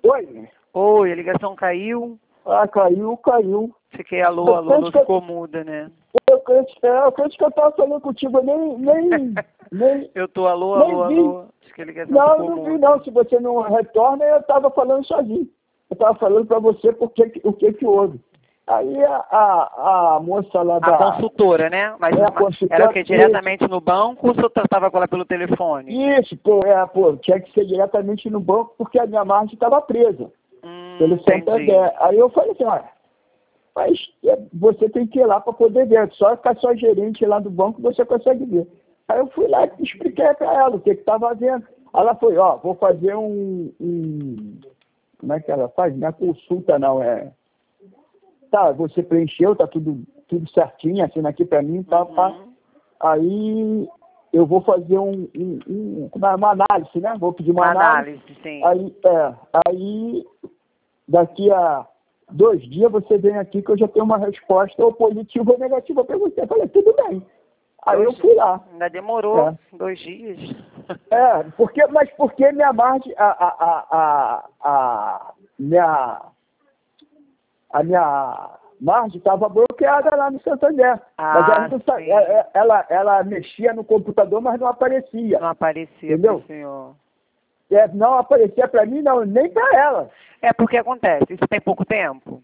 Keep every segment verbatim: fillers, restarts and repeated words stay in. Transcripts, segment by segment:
Oi? Oi, a ligação caiu. Ah, caiu, caiu. Fiquei alô, Eu alô, penso não que- ficou muda, né? Eu penso, é, eu penso que eu tava falando contigo, eu nem, nem, nem, Eu tô alô, nem alô, vi. alô. Acho que a ligação Não, eu ficou não vi muda. não. Se você não retorna, eu tava falando sozinho. Eu tava falando pra você porque, o que que houve. Aí a, a, a moça lá A da... consultora, né? Mas É, a mas consultora, era o quê? Diretamente no banco ou o senhor estava com ela pelo telefone? Isso, pô, é, pô, tinha que ser diretamente no banco porque a minha margem estava presa Hum, pelo entendi. Santander. Aí eu falei assim, olha, mas é, você tem que ir lá para poder ver, só ficar só gerente lá do banco você consegue ver. Aí eu fui lá e expliquei para ela o que estava vendo. Ela foi, ó, vou fazer um, um... Como é que ela faz? Não é consulta, não, é... Tá, você preencheu, tá tudo, tudo certinho, assina aqui para mim, tá, Uhum. pá. Aí eu vou fazer um, um, um- uma, uma análise, né? Vou pedir uma, Uma análise. análise, sim. Aí, é, aí, daqui a dois dias você vem aqui que eu já tenho uma resposta ou positiva ou negativa para você. Eu falei, tudo bem. Aí eu Dois- fui lá. Ainda demorou É. dois dias. É, porque, mas porque minha margem, a, a, a, a, a minha, a minha margem estava bloqueada lá no Santander. Mas ela, Ah, não sa- sim. ela, ela, ela mexia no computador, mas não aparecia. Não aparecia Entendeu? pro senhor. É, não aparecia para mim, não, nem para ela. É porque acontece, isso tem pouco tempo.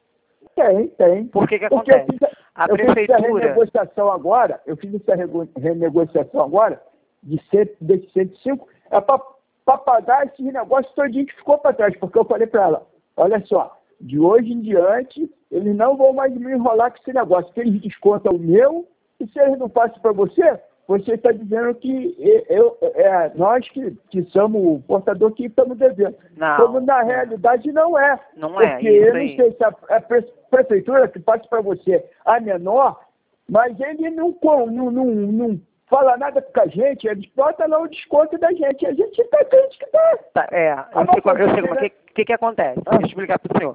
Tem, tem. Por que que Porque eu acontece? fiz, a, A eu fiz essa prefeitura... renegociação agora, eu fiz essa rego- renegociação agora, de cem, de cento e cinco, é para pagar esse negócio todinho que ficou para trás, porque eu falei para ela, olha só, de hoje em diante, eles não vão mais me enrolar com esse negócio, que eles descontam o meu, e se eles não passam para você, você está dizendo que eu, é, nós que, que somos o portador que estamos devendo. Não, Quando na não. realidade não é. Não é, Porque isso eu não aí. sei se a, a pre- prefeitura que passa para você a menor, mas ele não, com- não, não, não fala nada com a gente, ele bota lá o desconto da gente. A gente está crente que está. Tá, é, eu sei, como- eu sei como, o que, que que acontece? Ah. Deixa eu explicar para o senhor.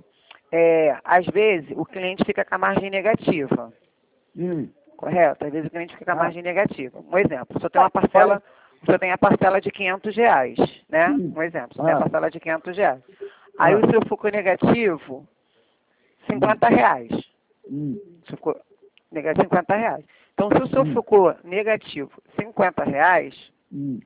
É, às vezes, o cliente fica com a margem negativa, Hum. correto? Às vezes o cliente fica com a Ah. margem negativa. Um exemplo, o senhor tem uma parcela, o senhor tem a parcela de quinhentos reais, né? Hum. Um exemplo, o senhor tem a Ah. parcela de quinhentos reais. Aí Ah. o senhor ficou negativo cinquenta reais. Hum. Ficou negativo cinquenta reais. Então, se o senhor Hum. ficou negativo cinquenta reais, Hum.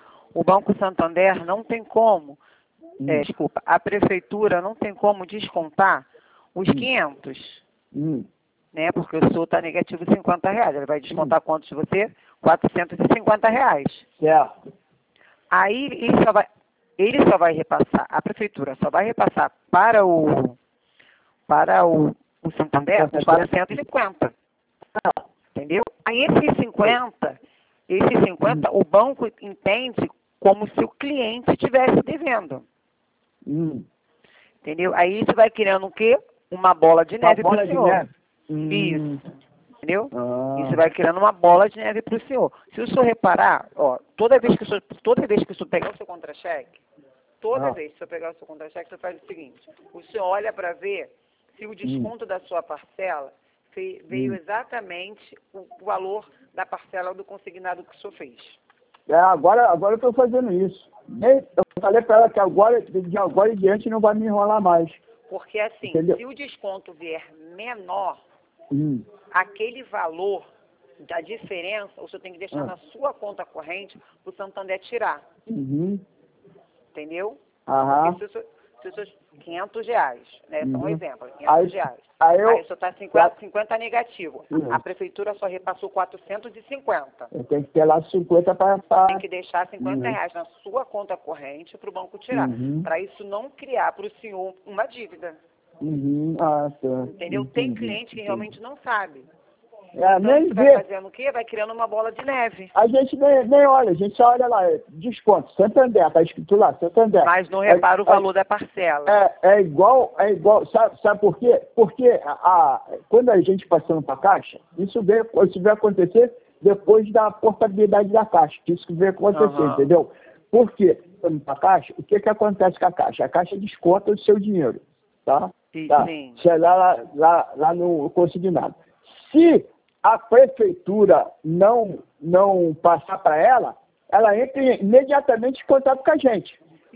o Banco Santander não tem como, Hum. é, desculpa, a prefeitura não tem como descontar os Hum. quinhentos, Hum. né? Porque o senhor está negativo cinquenta reais. Ele vai descontar quanto de você? quatrocentos e cinquenta reais. Certo. Aí ele só vai, ele só vai repassar, a prefeitura só vai repassar para o, para o, o Santander os quatrocentos e cinquenta. Entendeu? Aí esses cinquenta, esses cinquenta, o banco entende como se o cliente estivesse devendo. Hum. Entendeu? Aí isso vai criando o quê? Uma bola de Uma neve para bola o de senhor. neve. Hum. Isso. Entendeu? Ah. Isso vai criando uma bola de neve para o senhor. Se o senhor reparar, ó, toda vez que o senhor, toda vez que o senhor pegar o seu contra-cheque, toda Ah. vez que o senhor pegar o seu contra-cheque, o senhor faz o seguinte, o senhor olha para ver se o desconto da sua parcela fe- veio Hum. exatamente o, o valor da parcela do consignado que o senhor fez. É, agora, agora eu estou fazendo isso. Nem- Eu falei para ela que agora, de agora em diante não vai me enrolar mais. Porque assim, Entendeu? se o desconto vier menor, Hum. aquele valor da diferença, o senhor tem que deixar Ah. na sua conta corrente para o Santander tirar. Uhum. Entendeu? Aham. Porque se o senhor, se o senhor, quinhentos reais, né? Só um Uhum. exemplo, quinhentos Aí- reais. aí eu- Aí o senhor está cinquenta, cinquenta negativo. Uhum. A prefeitura só repassou quatrocentos e cinquenta. Eu tenho que ter lá cinquenta para... Tem que deixar cinquenta Uhum. reais na sua conta corrente para o banco tirar. Uhum. Para isso não criar para o senhor uma dívida. Uhum. Ah, tá. Entendeu? Tem Entendi, cliente que entendi. realmente não sabe. É, Então nem isso vai vê. fazendo o quê? Vai criando uma bola de neve. A gente nem, nem olha, a gente só olha lá, é, desconto, Santander, está escrito lá, Santander. Mas não repara É- o valor da parcela. É, é igual, é igual, sabe, sabe por quê? Porque a, a- quando a gente passando para a Caixa, isso veio, isso veio acontecer depois da portabilidade da Caixa, que isso veio acontecer, Aham. entendeu? Por quê? Passando para a Caixa, o que, que acontece com a Caixa? A Caixa desconta o seu dinheiro, tá? Sim, Tá. sim. Você lá, lá, lá, lá no consignado. Se a prefeitura não, não passar para ela, ela entra imediatamente em contato com a gente.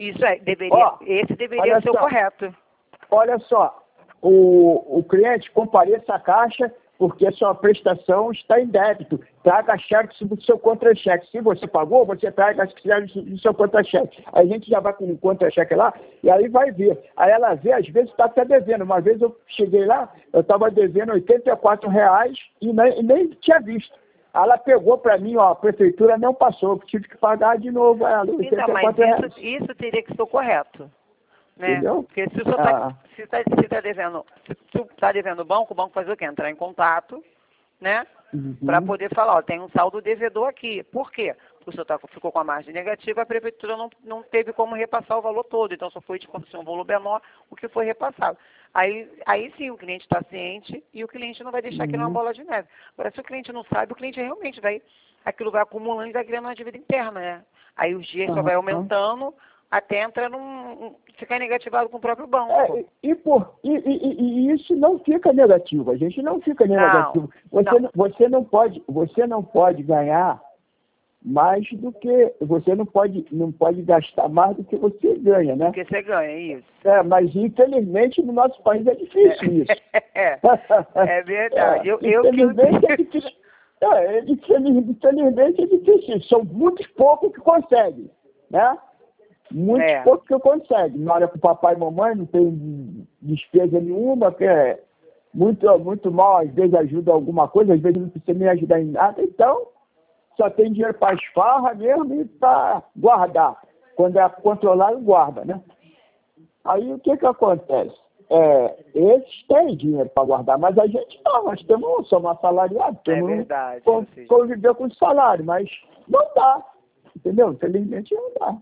Isso é, deveria, Ó, esse deveria ser o só, correto. Olha só, o, o cliente compareça à caixa porque a sua prestação está em débito. Traga cheque do seu contra-cheque. Se você pagou, você traga cheque do seu contra-cheque. Aí a gente já vai com o contra-cheque lá e aí vai ver. Aí ela vê, às vezes está até devendo. Uma vez eu cheguei lá, eu estava devendo oitenta e quatro reais e nem, e nem tinha visto. Ela pegou para mim, ó, a prefeitura não passou, tive que pagar de novo ela. Então, mas isso, isso teria que ser o correto. Né? Entendeu? Porque se você está ah. se tá, se tá devendo, se tu tá devendo o banco, o banco faz o quê? Entrar em contato, né? Uhum. Para poder falar, ó, tem um saldo devedor aqui. Por quê? O senhor tá, ficou com a margem negativa, a prefeitura não, não teve como repassar o valor todo, então só foi de condição um valor menor o que foi repassado. Aí, aí sim o cliente está ciente e o cliente não vai deixar uhum. aquilo uma bola de neve. Agora, se o cliente não sabe, o cliente realmente vai, aquilo vai acumulando e vai criando uma dívida interna, né? Aí os dias uhum. só vai aumentando até entrar num, ficar negativado com o próprio banco. É, e, por, e, e, e isso não fica negativo, a gente não fica negativo. Não, você, não. você, não pode, você não pode ganhar mais do que, você não pode, não pode gastar mais do que você ganha, né? Do que você ganha, isso. É, mas infelizmente no nosso país é difícil é, isso. É, é verdade. É, eu, infelizmente eu... é difícil. É, infelizmente é difícil, são muitos poucos que conseguem, né? Muito é. pouco que eu consigo. Na hora com o papai e mamãe não tem despesa nenhuma, que é muito, muito mal, às vezes ajuda alguma coisa, às vezes não precisa me ajudar em nada, então só tem dinheiro para as farras mesmo e para guardar. Quando é controlado, guarda, né? Aí o que que acontece? É, eles têm dinheiro para guardar, mas a gente não, nós temos, somos assalariados, temos é verdade, com, conviver com o salário, mas não dá, entendeu? Infelizmente não dá.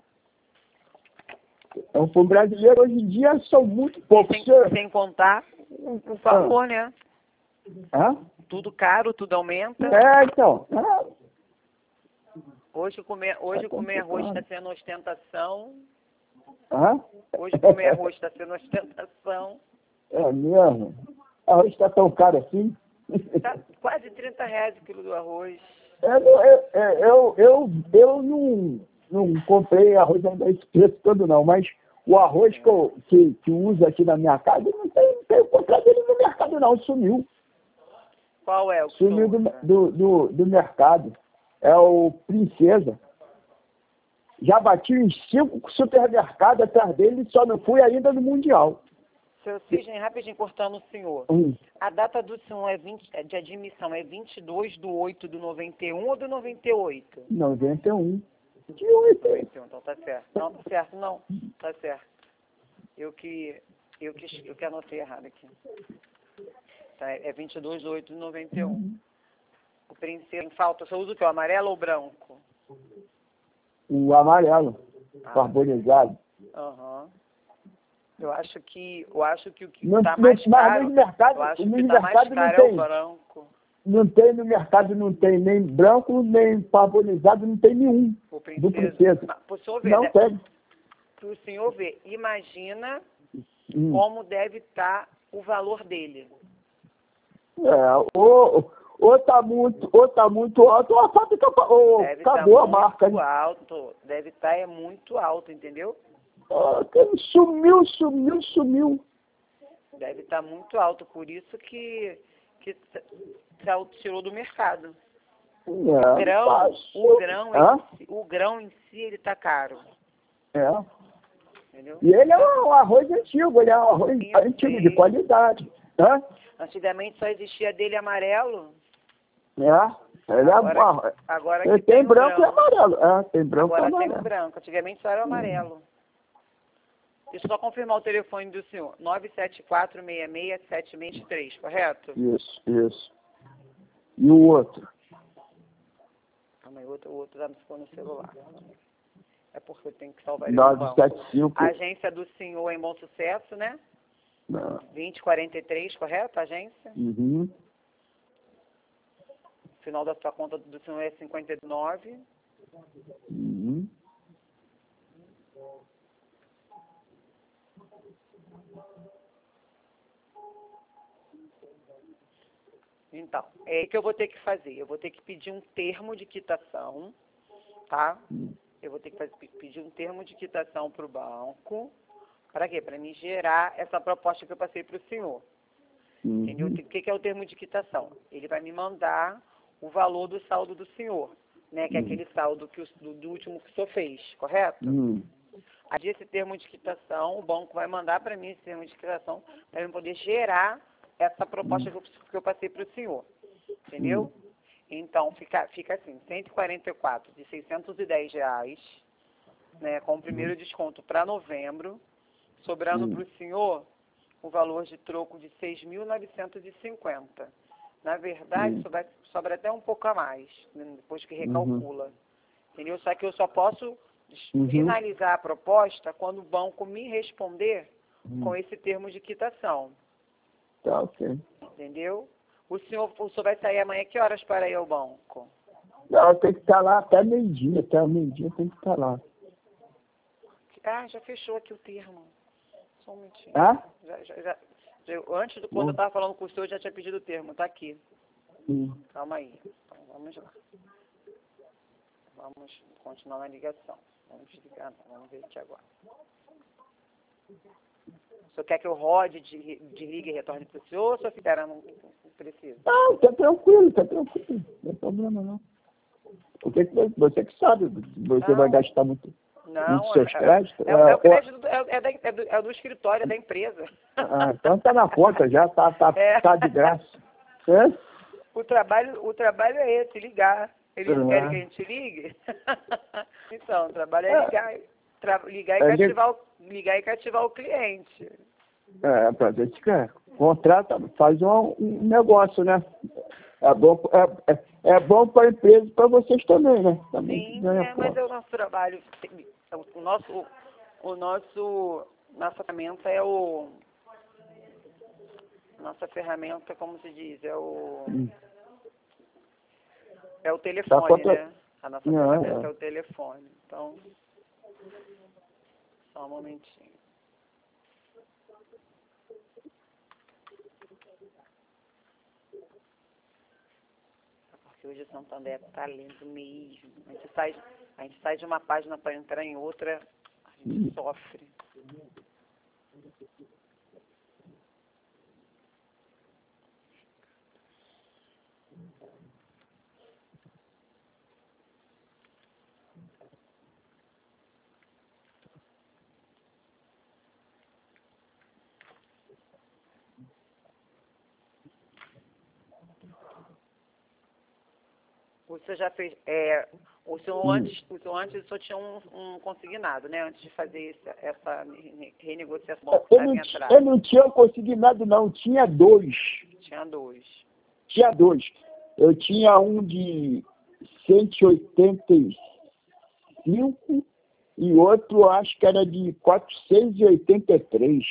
Então, para o brasileiro, hoje em dia, são muito poucos. Sem, sem contar o, o valor, ah. né? Hã? Tudo caro, tudo aumenta. É, então. É. Hoje comer, hoje tá comer arroz está sendo ostentação. Hã? Hoje comer arroz está sendo ostentação. É mesmo? Arroz está tão caro assim? Está quase trinta reais o quilo do arroz. É, eu, eu, eu, eu não... Não comprei arroz ainda esse preço todo não, mas o arroz que eu que, que uso aqui na minha casa, não tem, não tem comprado ele no mercado não, sumiu. Qual é o que Sumiu do, do, do, do mercado. É o Princesa. Já bati em cinco supermercados atrás dele e só não fui ainda no Mundial. Seu Cisne, rapidinho cortando o senhor. Hum. A data do senhor é vinte, de admissão é vinte e dois de oito de noventa e um ou de noventa e oito? noventa e um. Então tá certo. Não, tá certo, não. Tá certo. Eu que, eu que, eu que anotei errado aqui. Tá, é vinte e dois de oito de noventa e um. Uhum. O Princesa em falta, você usa o que? O amarelo ou o branco? O amarelo, ah. carbonizado. Aham. Uhum. Eu acho que, eu acho que o que não, tá mais mas caro, no mercado, eu acho no que mercado tá mais caro não é tem. o branco. Não tem no mercado, não tem nem branco, nem carbonizado, não tem nenhum. O Princesa. Do Princesa. Para o senhor ver, não né? tem. Para o senhor ver, imagina hum. como deve estar o valor dele. É, ou, ou tá muito, ou tá muito alto, ou a fábrica ou deve acabou tá a marca. Muito alto, deve estar tá, é muito alto, entendeu? Ah, sumiu, sumiu, sumiu. Deve estar tá muito alto, por isso que, que tirou do mercado. É, o grão, mas... o, grão em si, o grão em si, ele tá caro. É. Entendeu? E ele é um arroz antigo, ele é um arroz sim, antigo, sim. de qualidade. Hã? Antigamente só existia dele amarelo. É, ele agora, é agora ele que tem, tem branco, branco e amarelo. É, tem branco agora e amarelo. tem o branco, antigamente só era o amarelo. Hum. Deixa eu só confirmar o telefone do senhor. nove sete quatro, seis seis, sete seis três, correto? Isso, isso. E o outro? Calma aí, o outro, o outro já não ficou no celular. É porque eu tenho que salvar ele nove sete cinco. A agência do senhor é em Bom Sucesso, né? Não. vinte e quarenta e três, correto? A agência? Uhum. O final da sua conta do senhor é cinquenta e nove. Uhum. Então, é o que eu vou ter que fazer. Eu vou ter que pedir um termo de quitação, tá? eu vou ter que fazer, pedir um termo de quitação para o banco. Para quê? Para me gerar essa proposta que eu passei para o senhor. Uhum. Entendeu? O que, que é o termo de quitação? Ele vai me mandar o valor do saldo do senhor, né? Que é Uhum. aquele saldo que o, do, do último que o senhor fez, correto? Uhum. Aí esse termo de quitação, o banco vai mandar para mim esse termo de quitação para eu poder gerar essa proposta uhum. que, eu, que eu passei para o senhor. Entendeu? Uhum. Então, fica, fica assim, cento e quarenta e quatro de seiscentos e dez reais, né, com o primeiro desconto para novembro, sobrando uhum. para o senhor o valor de troco de seis mil novecentos e cinquenta. Na verdade, uhum. sobra, sobra até um pouco a mais, né, depois que recalcula. Uhum. Entendeu? Só que eu só posso uhum. finalizar a proposta quando o banco me responder uhum. com esse termo de quitação. Tá, ok. Entendeu? O senhor, o senhor vai sair amanhã que horas para ir ao banco? Não, tem que estar lá até meio-dia, até meio-dia tem que estar lá. Ah, já fechou aqui o termo. Só um minutinho. Ah? Já, já, já, eu, antes do quando hum. eu estava falando com o senhor, eu já tinha pedido o termo, tá aqui. Hum. Calma aí. Então, vamos lá. Vamos continuar na ligação. Vamos desligar, não. Vamos ver aqui agora. O senhor quer que eu rode, desligue e retorne para o senhor ou o senhor ficará não precisa? Não, tá tranquilo, tá tranquilo. Não tem problema não. Porque você que sabe, você não. vai gastar muito. Não, os seus créditos? É, é, é, é o crédito, é, é, da, é, do, é do escritório, é da empresa. Ah, então tá na conta já, tá, tá, é. tá de graça. É? O, trabalho, o trabalho é esse, ligar. Eles uhum. querem que a gente ligue? Então, o trabalho é ligar, tra, ligar, e, cativar o, ligar e cativar o cliente. É, pra gente quer. Contrata, faz um, um negócio, né? É bom, é, é, é bom para a empresa e para vocês também, né? Também Sim, é, mas é o nosso trabalho. O nosso, o nosso, nossa ferramenta é o, nossa ferramenta, como se diz, é o, hum. é o telefone, contra... né? A nossa Não, ferramenta é. é o telefone. Então, só um momentinho. Porque hoje o Santander está lento mesmo. A gente sai, a gente sai de uma página para entrar em outra, a gente sofre. O senhor já fez, é, o senhor hum. antes, o senhor antes só tinha um, um consignado, né? Antes de fazer essa, essa renegociação. Eu não, eu não tinha um consignado, não. Tinha dois. Tinha dois. Tinha dois. Eu tinha um de cento e oitenta e cinco e outro acho que era de quatrocentos e oitenta e três.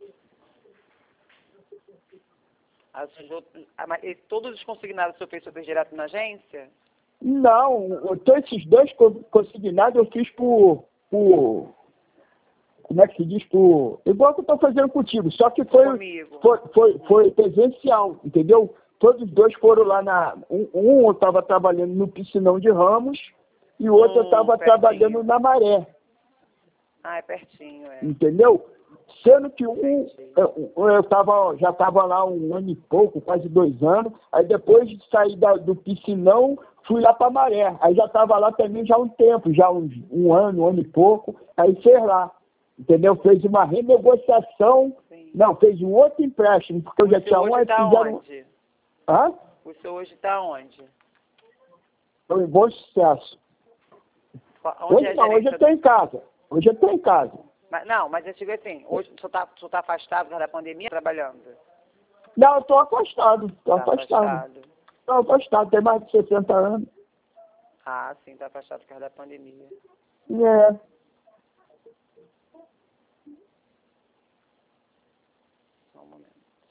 Ah, senhor, todos os consignados o senhor fez sobre direto na agência? Não, então esses dois consignados eu fiz por, por, como é que se diz, por, igual que eu estou fazendo contigo, só que foi, foi, foi, foi presencial, entendeu? Todos os dois foram lá na, um, um eu estava trabalhando no Piscinão de Ramos e o outro hum, eu estava trabalhando na Maré. Ah, é pertinho, é. Entendeu? Sendo que um, eu, eu tava, já estava lá um ano e pouco, quase dois anos, aí depois de sair da, do Piscinão, fui lá para Maré. Aí já estava lá também já há um tempo, já um, um ano, um ano e pouco, aí fez lá, entendeu? Fez uma renegociação, Sim. não, fez um outro empréstimo, porque eu já tinha um, aí tá fizeram... Onde? Hã? O senhor hoje está onde? Estou em bom sucesso. Onde hoje é não, hoje eu estou em casa. Hoje eu estou em casa. Mas, não, mas eu digo assim, hoje o senhor está tá afastado da pandemia, trabalhando? Não, eu estou afastado, estou tá afastado. afastado. Estou afastado, tem mais de sessenta anos. Ah, sim, está afastado por causa da pandemia. É. Só um momento.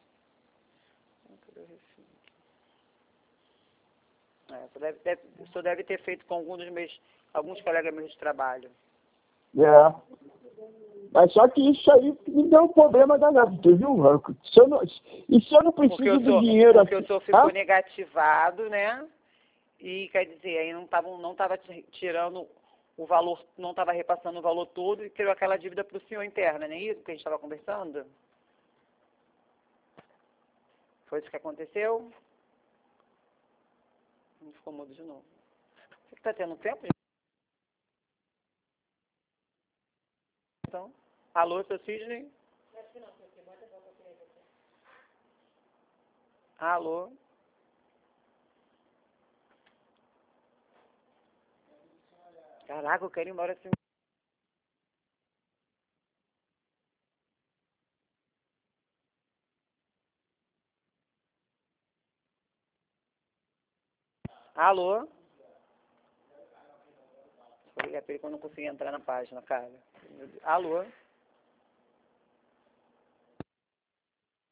É, o, senhor deve, deve, o senhor deve ter feito com alguns dos meus, alguns colegas meus de trabalho. É. Mas só que isso aí me deu um problema danado, tu viu? Se eu não, e se eu não preciso do dinheiro... Porque assim, o senhor ficou ah? negativado, né? E quer dizer, aí não estava não tava tirando o valor, não estava repassando o valor todo e criou aquela dívida para o senhor interna, não é isso que a gente estava conversando? Foi isso que aconteceu? Não ficou mudo de novo. Você está tendo tempo? Então, alô, seu Sidney? Alô? Caraca, eu quero ir embora assim. Alô? Vou ligar pra ele quando eu não conseguir entrar na página, cara. Alô?